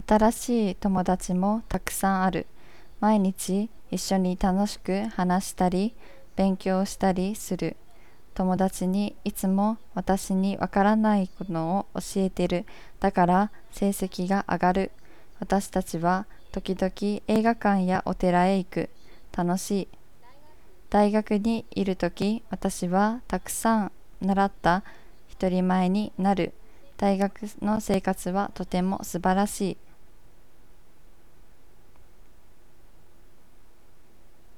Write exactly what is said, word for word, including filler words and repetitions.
新しい友達もたくさんある。毎日一緒に楽しく話したり、勉強したりする。友達にいつも私にわからないのを教えてる。だから成績が上がる。私たちは時々映画館やお寺へ行く。楽しい。大学にいるとき、私はたくさん習った一人前になる。大学の生活はとても素晴らしい。